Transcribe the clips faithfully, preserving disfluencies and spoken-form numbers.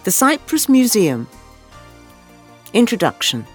The Cyprus Museum. Introduction.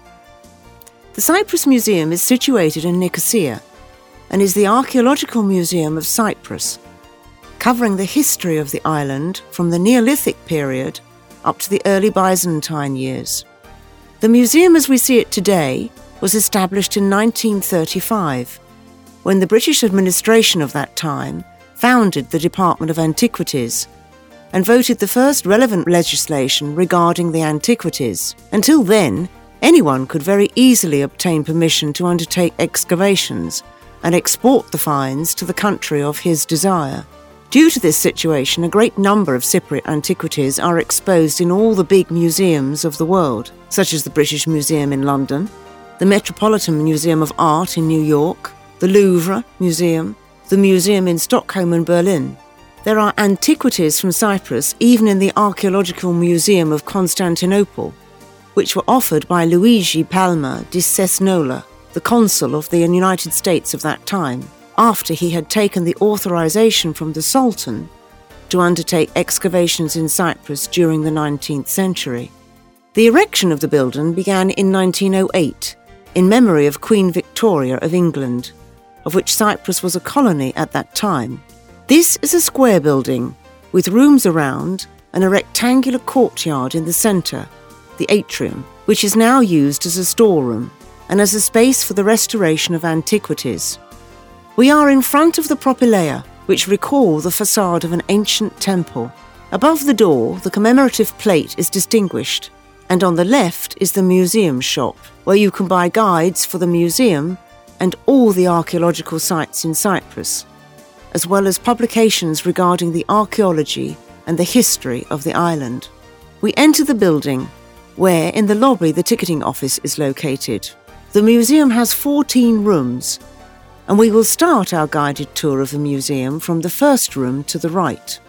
The Cyprus Museum is situated in Nicosia and is the archaeological museum of Cyprus, covering the history of the island from the Neolithic period up to the early Byzantine years. The museum as we see it today was established in nineteen thirty-five, when the British administration of that time founded the Department of Antiquities and voted the first relevant legislation regarding the antiquities. Until then, anyone could very easily obtain permission to undertake excavations and export the finds to the country of his desire. Due to this situation, a great number of Cypriot antiquities are exposed in all the big museums of the world, such as the British Museum in London, the Metropolitan Museum of Art in New York, the Louvre Museum, the museum in Stockholm and Berlin. There are antiquities from Cyprus even in the Archaeological Museum of Constantinople, which were offered by Luigi Palma di Cesnola, the consul of the United States of that time, after he had taken the authorization from the Sultan to undertake excavations in Cyprus during the nineteenth century. The erection of the building began in nineteen oh eight, in memory of Queen Victoria of England, of which Cyprus was a colony at that time. This is a square building with rooms around and a rectangular courtyard in the centre, the atrium, which is now used as a storeroom and as a space for the restoration of antiquities. We are in front of the propylaea, which recall the facade of an ancient temple. Above the door, the commemorative plate is distinguished, and on the left is the museum shop, where you can buy guides for the museum and all the archaeological sites in Cyprus, as well as publications regarding the archaeology and the history of the island. We enter the building, where in the lobby the ticketing office is located. The museum has fourteen rooms, and we will start our guided tour of the museum from the first room to the right.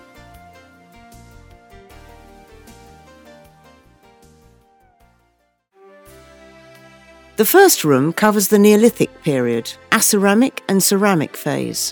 The first room covers the Neolithic period, Aceramic and Ceramic phase,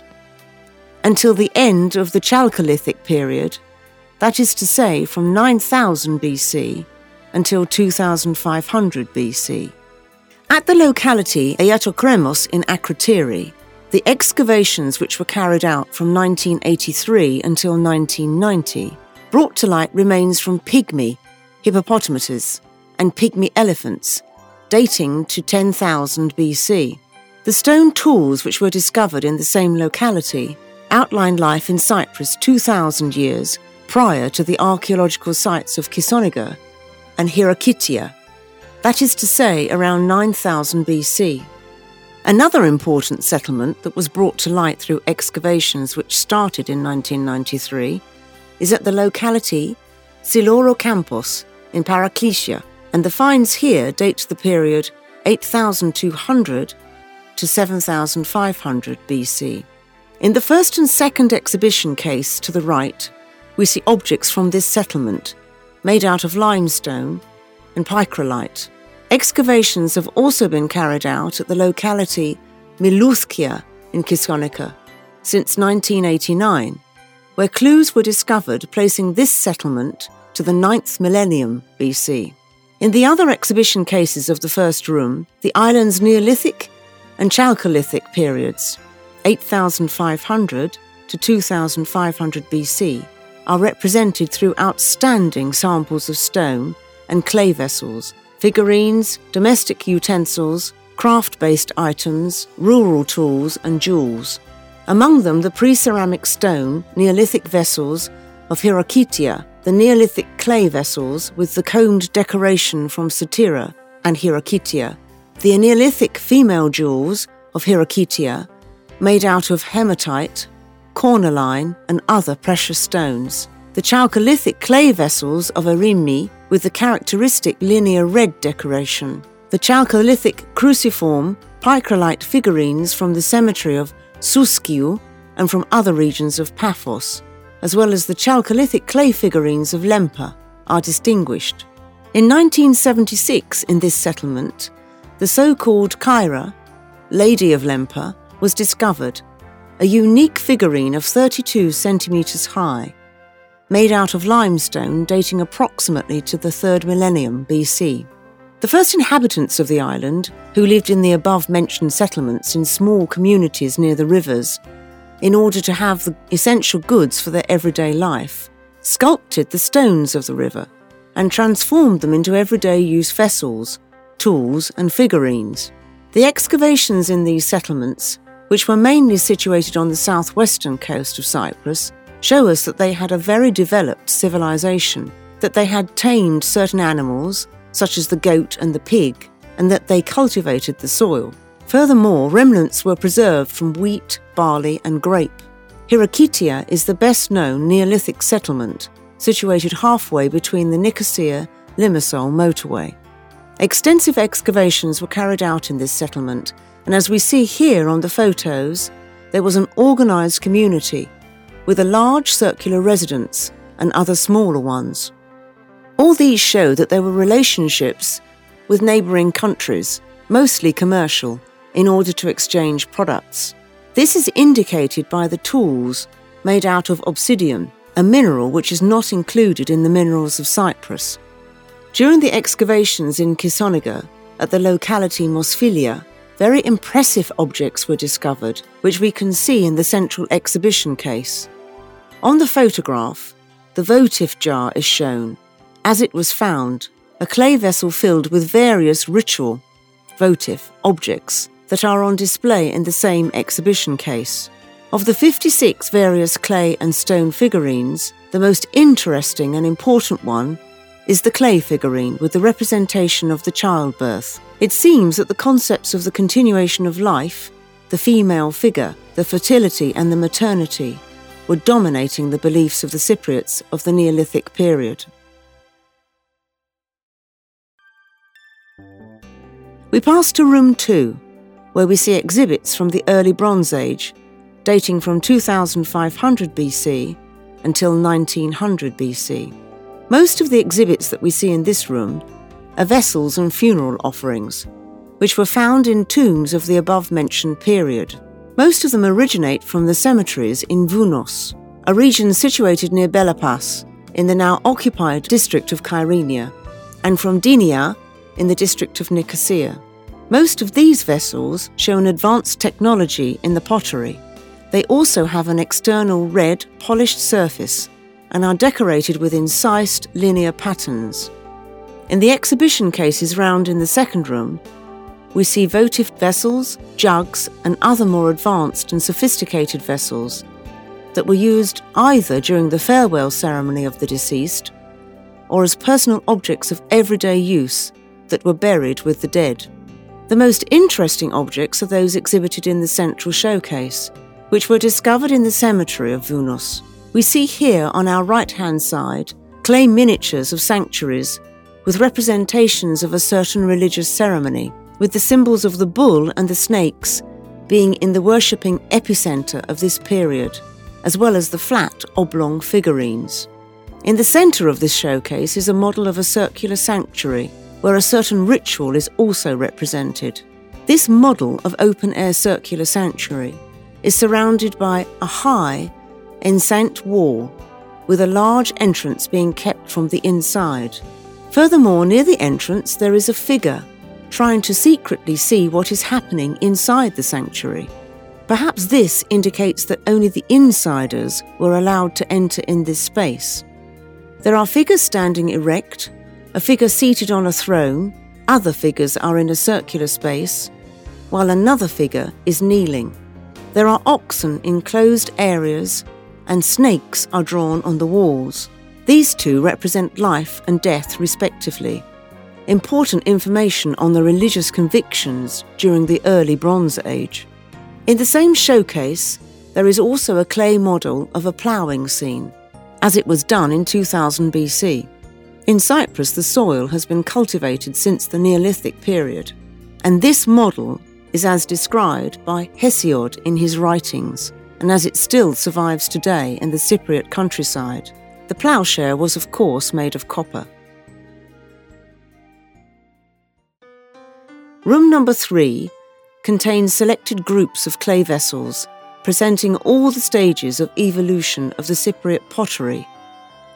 until the end of the Chalcolithic period, that is to say from nine thousand B C until two thousand five hundred B C. At the locality Ayatokremos in Akrotiri, the excavations which were carried out from nineteen eighty-three until nineteen ninety brought to light remains from pygmy hippopotamuses and pygmy elephants, dating to ten thousand B C. The stone tools which were discovered in the same locality outlined life in Cyprus two thousand years prior to the archaeological sites of Kisoniga and Hirakitia, that is to say around nine thousand B C. Another important settlement that was brought to light through excavations which started in nineteen ninety-three is at the locality Siloro Campos in Paraklesia, and the finds here date to the period eight thousand two hundred to seven thousand five hundred B C. In the first and second exhibition case to the right, we see objects from this settlement, made out of limestone and picrolite. Excavations have also been carried out at the locality Milouthkia in Kisonika since nineteen eighty-nine, where clues were discovered placing this settlement to the ninth millennium B C. In the other exhibition cases of the first room, the island's Neolithic and Chalcolithic periods, eight thousand five hundred to two thousand five hundred B C, are represented through outstanding samples of stone and clay vessels, figurines, domestic utensils, craft-based items, rural tools and jewels. Among them the pre-ceramic stone Neolithic vessels of Hirakitia, the Neolithic clay vessels with the combed decoration from Satira and Hirakitia, the Neolithic female jewels of Hirakitia made out of hematite, cornaline and other precious stones, the Chalcolithic clay vessels of Erimi with the characteristic linear red decoration, the Chalcolithic cruciform picrolite figurines from the cemetery of Souskiou and from other regions of Paphos, as well as the Chalcolithic clay figurines of Lempa, are distinguished. In nineteen seventy-six, in this settlement, the so-called Kyra, Lady of Lempa, was discovered, a unique figurine of thirty-two centimetres high. made out of limestone dating approximately to the third millennium B C. The first inhabitants of the island, who lived in the above-mentioned settlements in small communities near the rivers, in order to have the essential goods for their everyday life, sculpted the stones of the river and transformed them into everyday use vessels, tools and figurines. The excavations in these settlements, which were mainly situated on the southwestern coast of Cyprus, show us that they had a very developed civilization, that they had tamed certain animals, such as the goat and the pig, and that they cultivated the soil. Furthermore, remnants were preserved from wheat, barley and grape. Hirakitia is the best-known Neolithic settlement, situated halfway between the Nicosia-Limassol motorway. Extensive excavations were carried out in this settlement, and as we see here on the photos, there was an organised community with a large circular residence and other smaller ones. All these show that there were relationships with neighbouring countries, mostly commercial, in order to exchange products. This is indicated by the tools made out of obsidian, a mineral which is not included in the minerals of Cyprus. During the excavations in Kisoniga, at the locality Mosphilia, very impressive objects were discovered, which we can see in the central exhibition case. On the photograph, the votive jar is shown, as it was found, a clay vessel filled with various ritual, votive, objects that are on display in the same exhibition case. Of the fifty-six various clay and stone figurines, the most interesting and important one is the clay figurine with the representation of the childbirth. It seems that the concepts of the continuation of life, the female figure, the fertility and the maternity were dominating the beliefs of the Cypriots of the Neolithic period. We pass to room two, where we see exhibits from the early Bronze Age, dating from two thousand five hundred B C until nineteen hundred B C. Most of the exhibits that we see in this room are vessels and funeral offerings, which were found in tombs of the above-mentioned period. Most of them originate from the cemeteries in Vounos, a region situated near Belapas, in the now occupied district of Kyrenia, and from Dinia, in the district of Nicosia. Most of these vessels show an advanced technology in the pottery. They also have an external red, polished surface and are decorated with incised linear patterns. In the exhibition cases round in the second room, we see votive vessels, jugs, and other more advanced and sophisticated vessels that were used either during the farewell ceremony of the deceased or as personal objects of everyday use that were buried with the dead. The most interesting objects are those exhibited in the central showcase, which were discovered in the cemetery of Vounos. We see here on our right-hand side clay miniatures of sanctuaries with representations of a certain religious ceremony, with the symbols of the bull and the snakes being in the worshipping epicenter of this period, as well as the flat, oblong figurines. In the center of this showcase is a model of a circular sanctuary, where a certain ritual is also represented. This model of open-air circular sanctuary is surrounded by a high, enceinte wall, with a large entrance being kept from the inside. Furthermore, near the entrance there is a figure trying to secretly see what is happening inside the sanctuary. Perhaps this indicates that only the insiders were allowed to enter in this space. There are figures standing erect, a figure seated on a throne, other figures are in a circular space, while another figure is kneeling. There are oxen in closed areas, and snakes are drawn on the walls. These two represent life and death respectively. Important information on the religious convictions during the early Bronze Age. In the same showcase, there is also a clay model of a ploughing scene, as it was done in two thousand B C. In Cyprus, the soil has been cultivated since the Neolithic period, and this model is as described by Hesiod in his writings, and as it still survives today in the Cypriot countryside. The ploughshare was of course made of copper. Room number three contains selected groups of clay vessels presenting all the stages of evolution of the Cypriot pottery,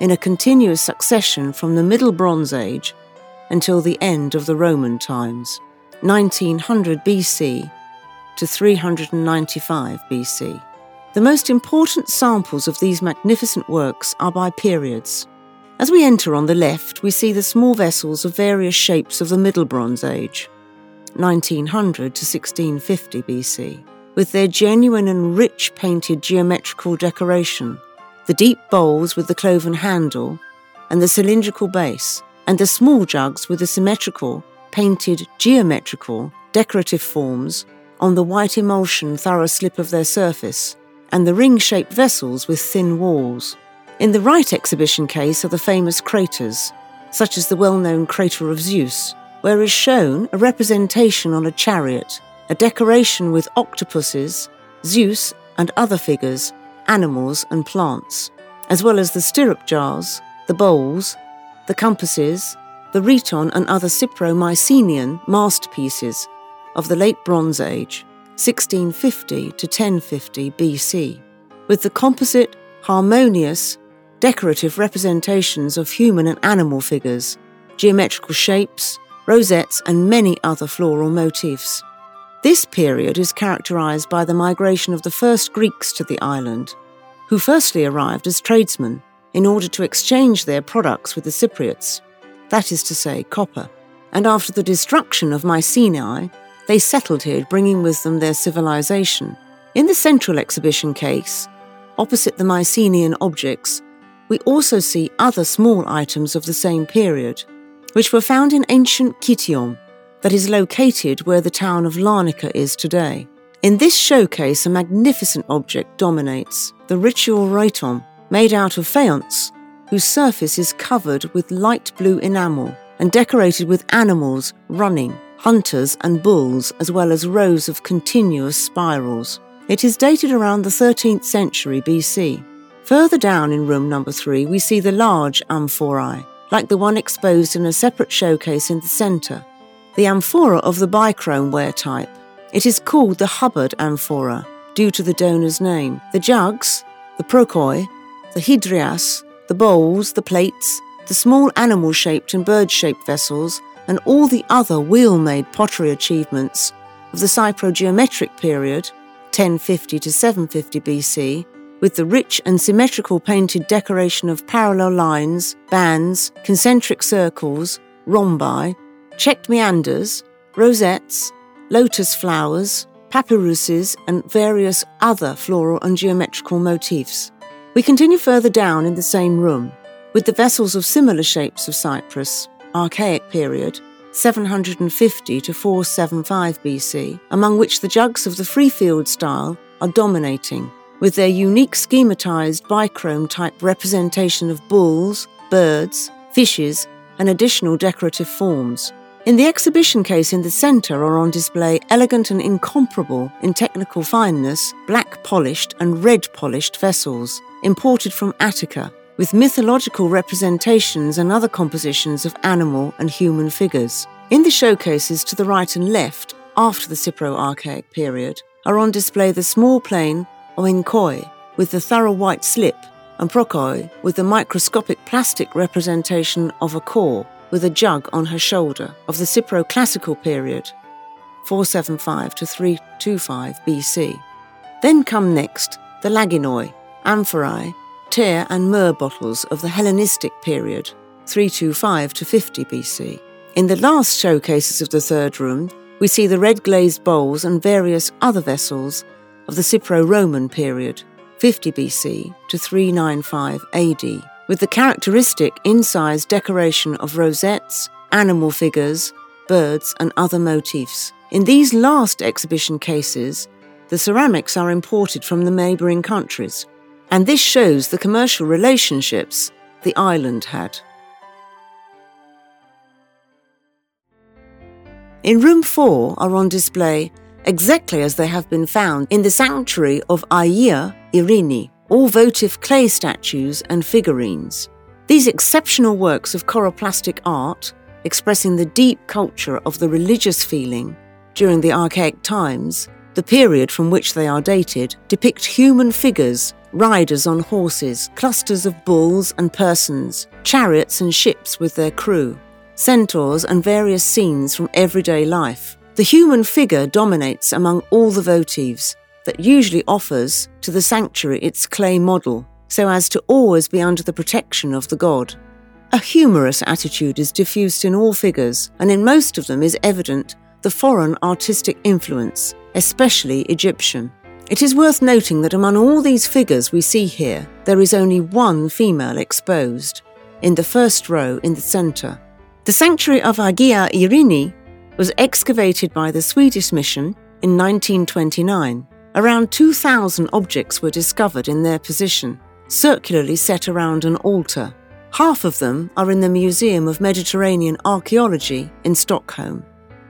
in a continuous succession from the Middle Bronze Age until the end of the Roman times, nineteen hundred B C to three hundred ninety-five B C. The most important samples of these magnificent works are by periods. As we enter on the left, we see the small vessels of various shapes of the Middle Bronze Age, nineteen hundred to sixteen fifty B C, with their genuine and rich painted geometrical decoration, the deep bowls with the cloven handle and the cylindrical base, and the small jugs with the symmetrical, painted geometrical, decorative forms on the white emulsion thorough slip of their surface, and the ring-shaped vessels with thin walls. In the right exhibition case are the famous craters, such as the well-known crater of Zeus, where is shown a representation on a chariot, a decoration with octopuses, Zeus and other figures, animals and plants, as well as the stirrup jars, the bowls, the compasses, the rheton and other Cypro-Mycenaean masterpieces of the late Bronze Age, sixteen fifty to ten fifty B C, with the composite, harmonious, decorative representations of human and animal figures, geometrical shapes, rosettes and many other floral motifs. This period is characterized by the migration of the first Greeks to the island, who firstly arrived as tradesmen in order to exchange their products with the Cypriots, that is to say, copper, and after the destruction of Mycenae, they settled here, bringing with them their civilization. In the central exhibition case, opposite the Mycenaean objects, we also see other small items of the same period, which were found in ancient Kition, that is located where the town of Larnaca is today. In this showcase, a magnificent object dominates, the ritual rheton, made out of faience, whose surface is covered with light blue enamel and decorated with animals running, hunters and bulls, as well as rows of continuous spirals. It is dated around the thirteenth century B C. Further down in room number three, we see the large amphorae, like the one exposed in a separate showcase in the centre, the amphora of the bichrome ware type. It is called the Hubbard amphora, due to the donor's name. The jugs, the prokoi, the hydrias, the bowls, the plates, the small animal-shaped and bird-shaped vessels, and all the other wheel-made pottery achievements of the Cypro-geometric period, ten fifty to seven fifty B C, with the rich and symmetrical painted decoration of parallel lines, bands, concentric circles, rhombi, checked meanders, rosettes, lotus flowers, papyruses, and various other floral and geometrical motifs. We continue further down in the same room, with the vessels of similar shapes of Cyprus, Archaic period, seven hundred fifty to four seventy-five B C, among which the jugs of the Freefield style are dominating, with their unique schematized bichrome-type representation of bulls, birds, fishes, and additional decorative forms. In the exhibition case in the centre are on display elegant and incomparable in technical fineness, black-polished and red-polished vessels, imported from Attica, with mythological representations and other compositions of animal and human figures. In the showcases to the right and left, after the Cypro-Archaic period, are on display the small plain oinkoi, with the thorough white slip, and prokoi, with the microscopic plastic representation of a core, with a jug on her shoulder, of the Cypro-Classical period, four seventy-five to three twenty-five B C. Then come next the laginoi, amphorae, tear and myrrh bottles of the Hellenistic period, three twenty-five to fifty B C. In the last showcases of the third room, we see the red glazed bowls and various other vessels of the Cypro-Roman period, fifty B C to three ninety-five A D, with the characteristic incised decoration of rosettes, animal figures, birds, and other motifs. In these last exhibition cases, the ceramics are imported from the neighbouring countries, and this shows the commercial relationships the island had. In room four are on display, exactly as they have been found in the sanctuary of Aia Irini, all votive clay statues and figurines. These exceptional works of choroplastic art, expressing the deep culture of the religious feeling during the archaic times, the period from which they are dated, depict human figures riders on horses, clusters of bulls and persons, chariots and ships with their crew, centaurs and various scenes from everyday life. The human figure dominates among all the votives that usually offers to the sanctuary its clay model, so as to always be under the protection of the god. A humorous attitude is diffused in all figures, and in most of them is evident the foreign artistic influence, especially Egyptian. It is worth noting that among all these figures we see here, there is only one female exposed, in the first row in the centre. The sanctuary of Hagia Irini was excavated by the Swedish mission in nineteen twenty-nine. Around two thousand objects were discovered in their position, circularly set around an altar. Half of them are in the Museum of Mediterranean Archaeology in Stockholm.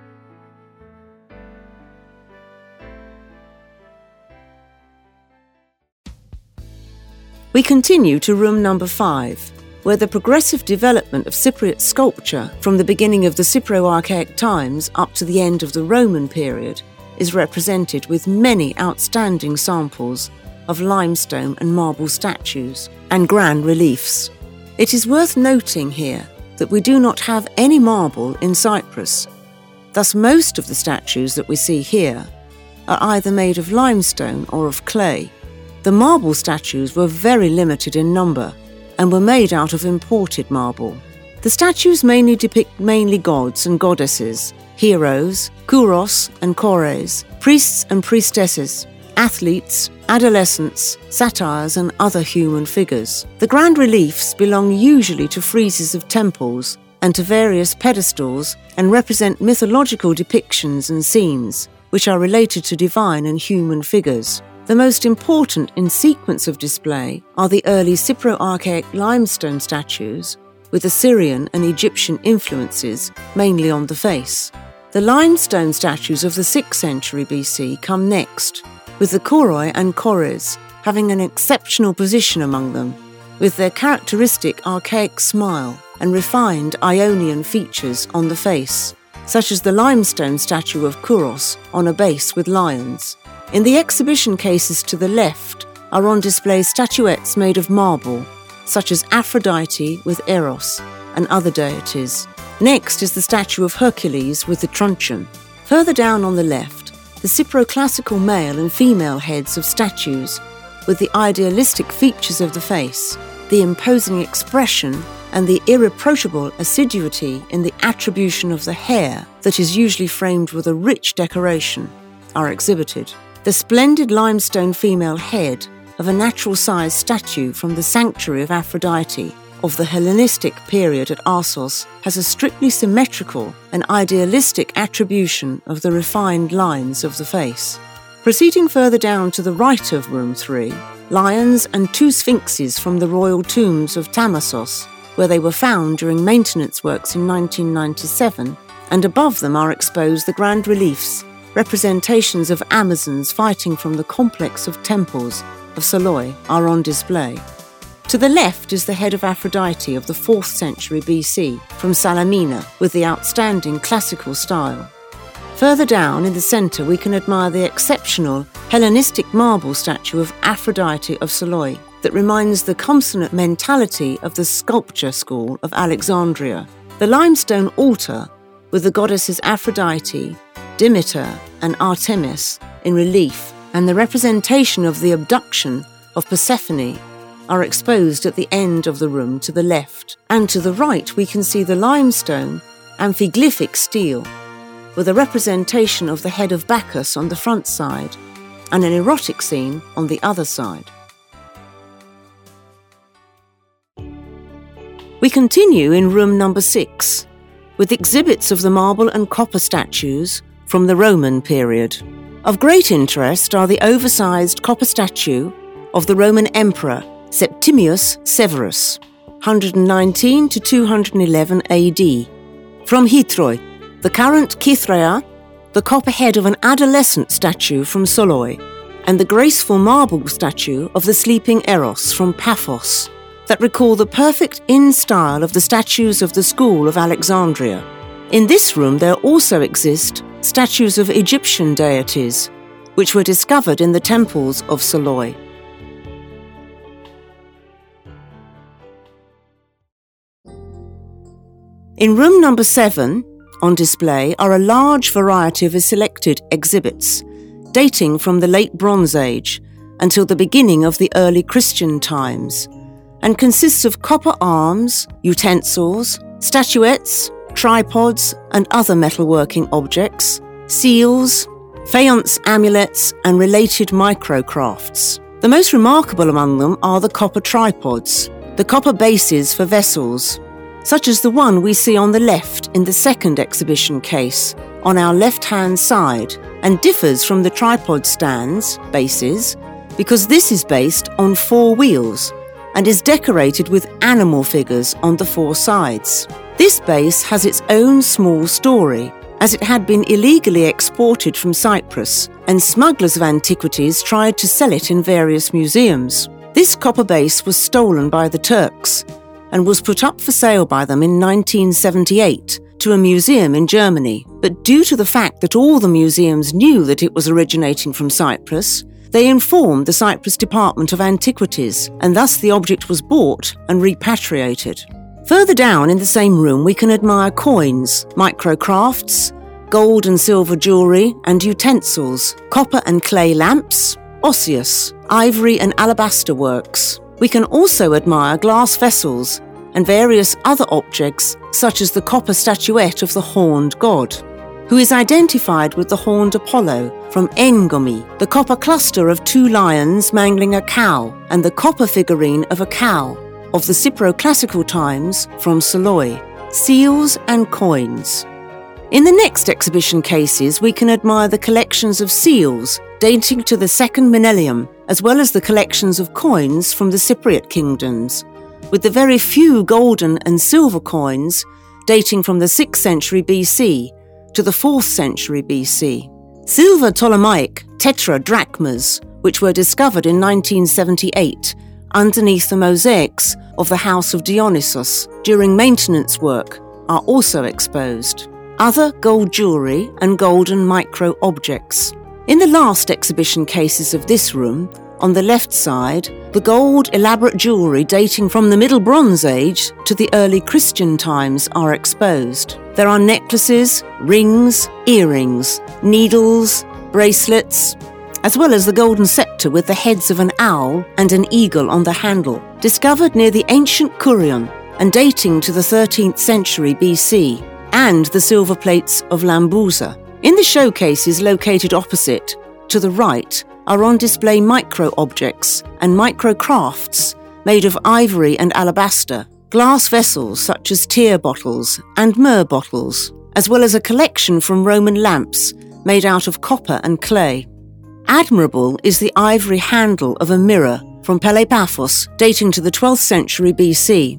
We continue to room number five, where the progressive development of Cypriot sculpture from the beginning of the Cypro-Archaic times up to the end of the Roman period is represented with many outstanding samples of limestone and marble statues and grand reliefs. It is worth noting here that we do not have any marble in Cyprus. Thus, most of the statues that we see here are either made of limestone or of clay. The marble statues were very limited in number and were made out of imported marble. The statues mainly depict mainly gods and goddesses, heroes, kouros and chores, priests and priestesses, athletes, adolescents, satyrs and other human figures. The grand reliefs belong usually to friezes of temples and to various pedestals and represent mythological depictions and scenes, which are related to divine and human figures. The most important in sequence of display are the early Cypro-Archaic limestone statues with Assyrian and Egyptian influences, mainly on the face. The limestone statues of the sixth century B C come next, with the kouroi and chores having an exceptional position among them, with their characteristic archaic smile and refined Ionian features on the face, such as the limestone statue of Kouros on a base with lions. In the exhibition cases to the left are on display statuettes made of marble, such as Aphrodite with Eros and other deities. Next is the statue of Hercules with the truncheon. Further down on the left, the Cypro-classical male and female heads of statues with the idealistic features of the face, the imposing expression and the irreproachable assiduity in the attribution of the hair that is usually framed with a rich decoration are exhibited. The splendid limestone female head of a natural-sized statue from the sanctuary of Aphrodite of the Hellenistic period at Assos has a strictly symmetrical and idealistic attribution of the refined lines of the face. Proceeding further down to the right of room three, lions and two sphinxes from the royal tombs of Tamassos, where they were found during maintenance works in nineteen ninety-seven, and above them are exposed the grand reliefs, representations of Amazons fighting from the complex of temples of Soloi are on display. To the left is the head of Aphrodite of the fourth century B C from Salamina with the outstanding classical style. Further down in the centre we can admire the exceptional Hellenistic marble statue of Aphrodite of Soloi that reminds the consonant mentality of the sculpture school of Alexandria. The limestone altar with the goddesses Aphrodite, Demeter and Artemis in relief and the representation of the abduction of Persephone are exposed at the end of the room to the left, and to the right we can see the limestone amphiglyphic stele with a representation of the head of Bacchus on the front side and an erotic scene on the other side. We continue in room number six with exhibits of the marble and copper statues from the Roman period. Of great interest are the oversized copper statue of the Roman Emperor Septimius Severus, one nineteen to two eleven A D. From Hitroi, the current Kythraea, the copper head of an adolescent statue from Soloi, and the graceful marble statue of the sleeping Eros from Paphos, that recall the perfect in-style of the statues of the school of Alexandria. In this room there also exist statues of Egyptian deities, which were discovered in the temples of Soloi. In room number seven, on display, are a large variety of selected exhibits, dating from the late Bronze Age until the beginning of the early Christian times, and consists of copper arms, utensils, statuettes, tripods and other metalworking objects, seals, faience amulets and related microcrafts. The most remarkable among them are the copper tripods, the copper bases for vessels, such as the one we see on the left in the second exhibition case, on our left-hand side, and differs from the tripod stands, bases, because this is based on four wheels and is decorated with animal figures on the four sides. This base has its own small story, as it had been illegally exported from Cyprus, and smugglers of antiquities tried to sell it in various museums. This copper base was stolen by the Turks and was put up for sale by them in nineteen seventy-eight to a museum in Germany. But due to the fact that all the museums knew that it was originating from Cyprus, they informed the Cyprus Department of Antiquities, and thus the object was bought and repatriated. Further down in the same room we can admire coins, microcrafts, gold and silver jewellery and utensils, copper and clay lamps, osseous, ivory and alabaster works. We can also admire glass vessels and various other objects such as the copper statuette of the horned god, who is identified with the horned Apollo from Engomi, the copper cluster of two lions mangling a cow, and the copper figurine of a cow of the Cypro-classical times from Saloy, seals and coins. In the next exhibition cases, we can admire the collections of seals dating to the second millennium, as well as the collections of coins from the Cypriot kingdoms, with the very few golden and silver coins dating from the sixth century B C to the fourth century B C. Silver Ptolemaic tetradrachmas, which were discovered in nineteen seventy-eight underneath the mosaics of the House of Dionysos during maintenance work, are also exposed. Other gold jewellery and golden micro-objects. In the last exhibition cases of this room, on the left side, the gold elaborate jewellery dating from the Middle Bronze Age to the early Christian times are exposed. There are necklaces, rings, earrings, needles, bracelets, as well as the golden sceptre with the heads of an owl and an eagle on the handle, discovered near the ancient Kurion and dating to the thirteenth century B C, and the silver plates of Lambuza. In the showcases located opposite, to the right, are on display micro-objects and micro-crafts made of ivory and alabaster, glass vessels such as tear bottles and myrrh bottles, as well as a collection from Roman lamps made out of copper and clay. Admirable is the ivory handle of a mirror from Pelepaphos dating to the twelfth century B C.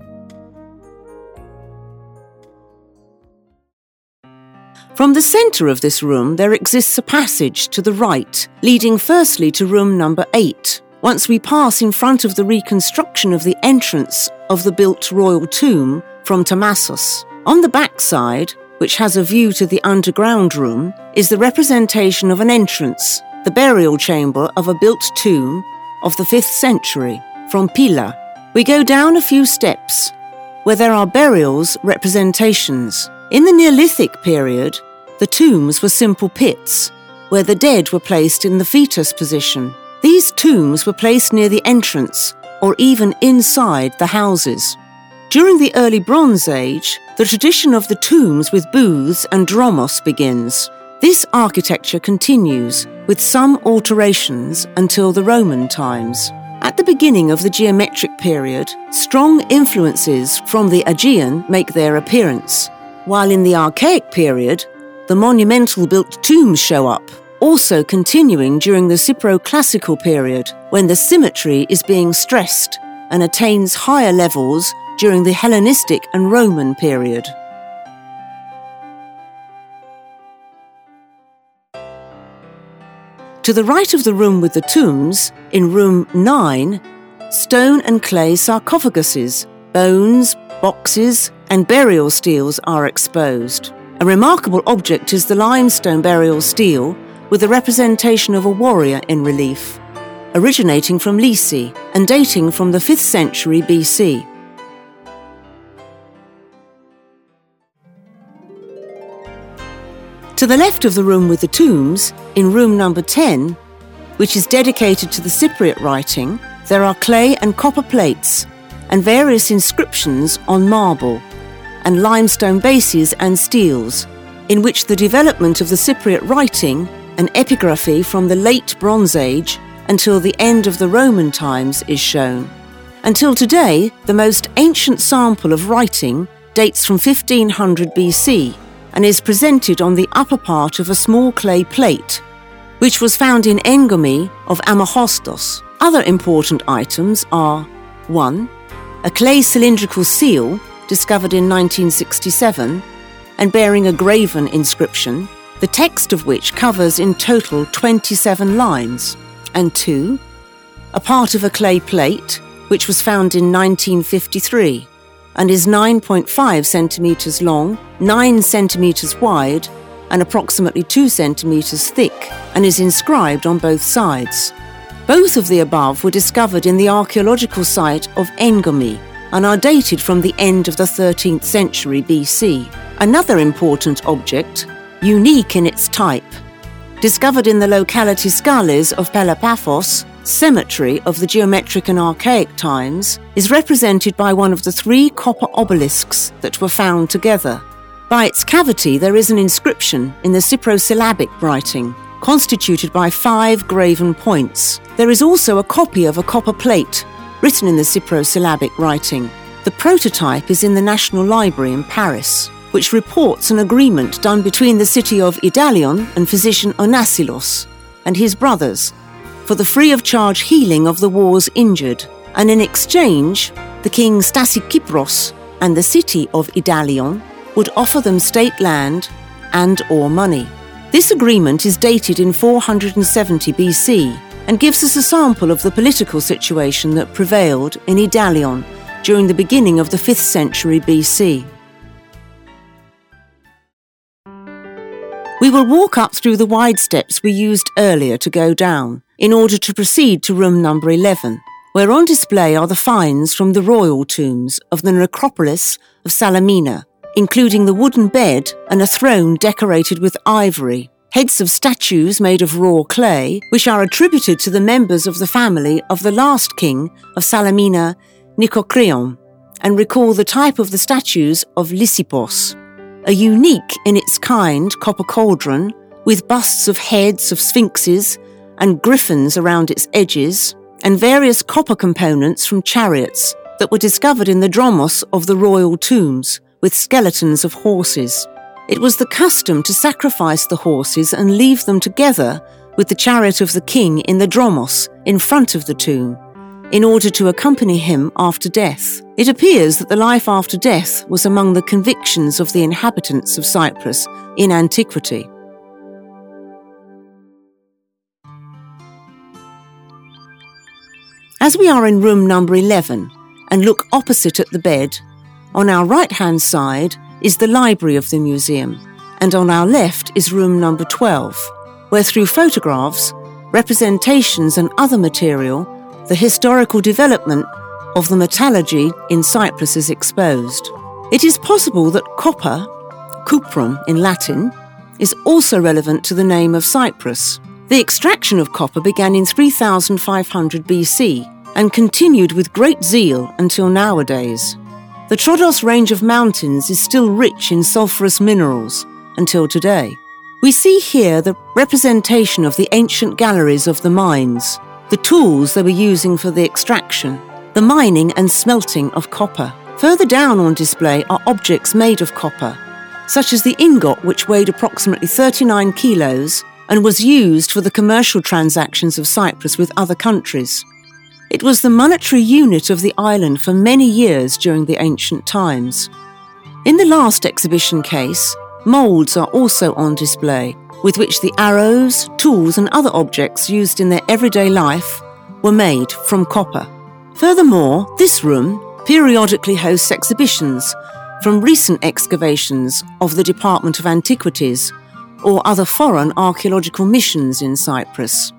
From the centre of this room there exists a passage to the right, leading firstly to room number eight, once we pass in front of the reconstruction of the entrance of the built royal tomb from Tamassos. On the back side, which has a view to the underground room, is the representation of an entrance, the burial chamber of a built tomb of the fifth century, from Pila. We go down a few steps, where there are burials representations. In the Neolithic period, the tombs were simple pits, where the dead were placed in the fetus position. These tombs were placed near the entrance, or even inside the houses. During the early Bronze Age, the tradition of the tombs with booths and dromos begins. This architecture continues, with some alterations until the Roman times. At the beginning of the geometric period, strong influences from the Aegean make their appearance, while in the Archaic period, the monumental built tombs show up, also continuing during the Cypro-classical period, when the symmetry is being stressed and attains higher levels during the Hellenistic and Roman period. To the right of the room with the tombs, in room nine, stone and clay sarcophaguses, bones, boxes, and burial steels are exposed. A remarkable object is the limestone burial stele with a representation of a warrior in relief, originating from Lyci and dating from the fifth century B C. To the left of the room with the tombs, in room number ten, which is dedicated to the Cypriot writing, there are clay and copper plates and various inscriptions on marble and limestone bases and steels, in which the development of the Cypriot writing and epigraphy from the late Bronze Age until the end of the Roman times is shown. Until today, the most ancient sample of writing dates from fifteen hundred B C and is presented on the upper part of a small clay plate, which was found in Engomi of Amahostos. Other important items are one. A clay cylindrical seal discovered in nineteen sixty-seven and bearing a graven inscription, the text of which covers in total twenty-seven lines, and two. A part of a clay plate which was found in nineteen fifty-three and is nine point five centimetres long, nine centimetres wide and approximately two centimetres thick, and is inscribed on both sides. Both of the above were discovered in the archaeological site of Engomi and are dated from the end of the thirteenth century B C. Another important object, unique in its type, discovered in the locality Skales of Pelopaphos, cemetery of the geometric and archaic times, is represented by one of the three copper obelisks that were found together. By its cavity there is an inscription in the Cyprosyllabic writing, constituted by five graven points. There is also a copy of a copper plate written in the Cyprosyllabic writing. The prototype is in the National Library in Paris, which reports an agreement done between the city of Idalion and physician Onasilos and his brothers for the free-of-charge healing of the war's injured, and in exchange, the king Stasikypros and the city of Idalion would offer them state land and or money. This agreement is dated in four hundred seventy B C and gives us a sample of the political situation that prevailed in Idalion during the beginning of the fifth century B C. We will walk up through the wide steps we used earlier to go down, in order to proceed to room number eleven, where on display are the finds from the royal tombs of the necropolis of Salamina, including the wooden bed and a throne decorated with ivory, heads of statues made of raw clay, which are attributed to the members of the family of the last king of Salamina, Nicocreon, and recall the type of the statues of Lysippos, a unique in its kind copper cauldron with busts of heads of sphinxes and griffins around its edges, and various copper components from chariots that were discovered in the dromos of the royal tombs, with skeletons of horses. It was the custom to sacrifice the horses and leave them together with the chariot of the king in the dromos in front of the tomb, in order to accompany him after death. It appears that the life after death was among the convictions of the inhabitants of Cyprus in antiquity. As we are in room number eleven and look opposite at the bed, on our right-hand side is the library of the museum, and on our left is room number twelve, where through photographs, representations and other material, the historical development of the metallurgy in Cyprus is exposed. It is possible that copper, cuprum in Latin, is also relevant to the name of Cyprus. The extraction of copper began in three thousand five hundred B C and continued with great zeal until nowadays. The Troodos range of mountains is still rich in sulfurous minerals until today. We see here the representation of the ancient galleries of the mines, the tools they were using for the extraction, the mining and smelting of copper. Further down on display are objects made of copper, such as the ingot, which weighed approximately thirty-nine kilos and was used for the commercial transactions of Cyprus with other countries. It was the monetary unit of the island for many years during the ancient times. In the last exhibition case, moulds are also on display, with which the arrows, tools and other objects used in their everyday life were made from copper. Furthermore, this room periodically hosts exhibitions from recent excavations of the Department of Antiquities or other foreign archaeological missions in Cyprus.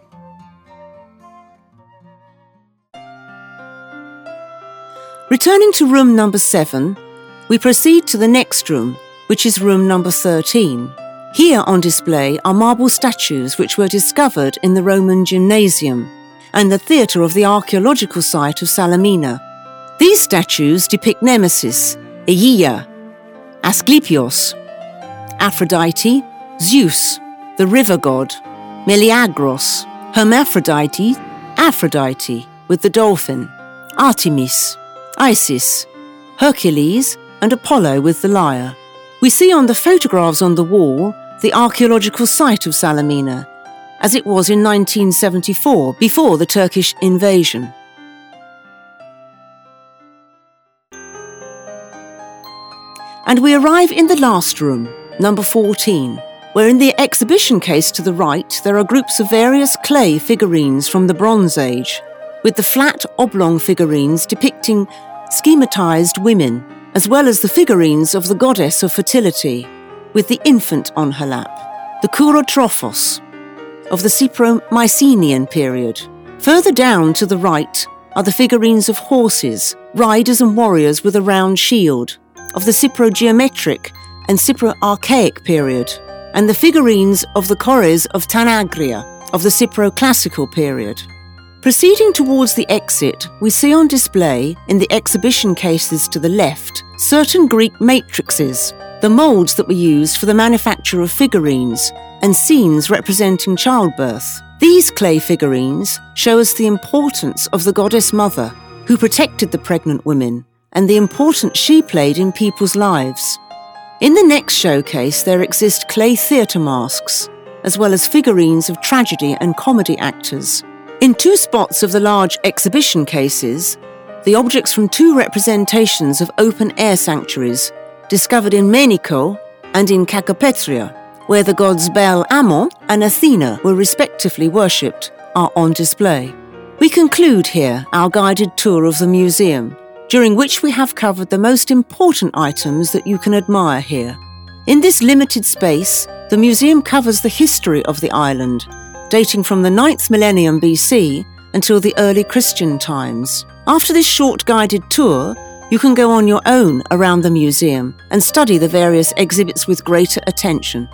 Returning to room number seven, we proceed to the next room, which is room number thirteen, Here on display are marble statues which were discovered in the Roman Gymnasium and the theatre of the archaeological site of Salamina. These statues depict Nemesis, Aeaea, Asclepios, Aphrodite, Zeus, the river god, Meleagros, Hermaphrodite, Aphrodite with the dolphin, Artemis, Isis, Hercules, and Apollo with the lyre. We see on the photographs on the wall the archaeological site of Salamina, as it was in nineteen seventy-four, before the Turkish invasion. And we arrive in the last room, number fourteen, where in the exhibition case to the right there are groups of various clay figurines from the Bronze Age, with the flat oblong figurines depicting schematized women, as well as the figurines of the goddess of fertility, with the infant on her lap, the Kourotrophos, of the Cypro-Mycenaean period. Further down to the right are the figurines of horses, riders and warriors with a round shield, of the Cypro-Geometric and Cypro-Archaic period, and the figurines of the Chores of Tanagria, of the Cypro-Classical period. Proceeding towards the exit, we see on display, in the exhibition cases to the left, certain Greek matrices, the moulds that were used for the manufacture of figurines, and scenes representing childbirth. These clay figurines show us the importance of the goddess mother, who protected the pregnant women, and the importance she played in people's lives. In the next showcase, there exist clay theatre masks, as well as figurines of tragedy and comedy actors. In two spots of the large exhibition cases, the objects from two representations of open-air sanctuaries discovered in Menico and in Kakopetria, where the gods Baal Ammon and Athena were respectively worshipped, are on display. We conclude here our guided tour of the museum, during which we have covered the most important items that you can admire here. In this limited space, the museum covers the history of the island, dating from the ninth millennium B C until the early Christian times. After this short guided tour, you can go on your own around the museum and study the various exhibits with greater attention.